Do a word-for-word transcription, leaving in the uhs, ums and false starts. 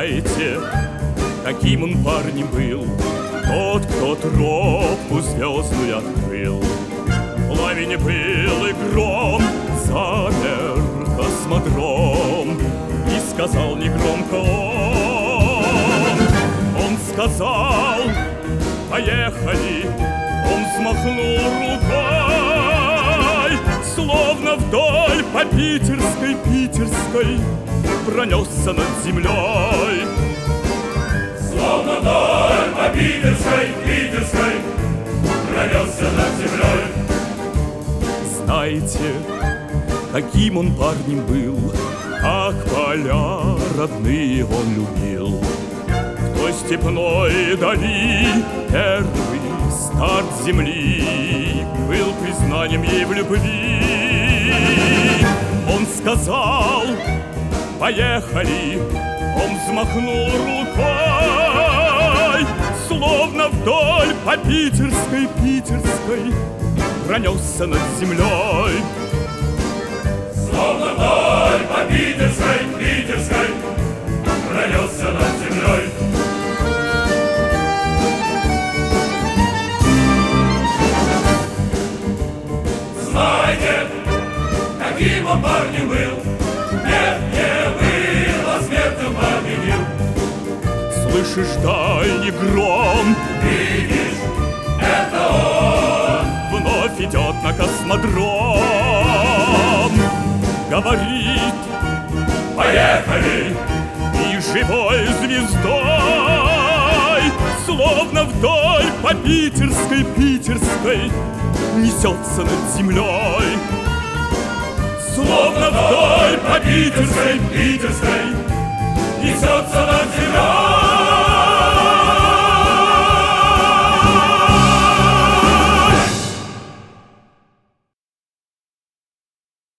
Знаете, каким он парнем был тот, кто тропку звездную открыл. В лавине был и гром, замер космодром, и сказал негромко он. Он сказал: поехали. Он взмахнул рукой, словно вдоль по питерской, питерской пронесся над землей. Словно вдоль по питерской, питерской пронесся над землей. Знаете, каким он парнем был, как поля родные он любил. В той степной дали первый старт земли был признанием ей в любви. Он сказал: поехали. Он взмахнул рукой, словно вдоль по питерской, питерской пронесся над землей. Словно вдоль по питерской, питерской пронесся над землей. Знаете, каким он парнем был? Нет, не был, а смертью победил. Слышишь дальний гром? Видишь, это он вновь идет на космодром. Говорит: поехали. И живой звездой, словно вдоль по питерской, питерской несется над землей. Словно вдоль по питерской, питерской несется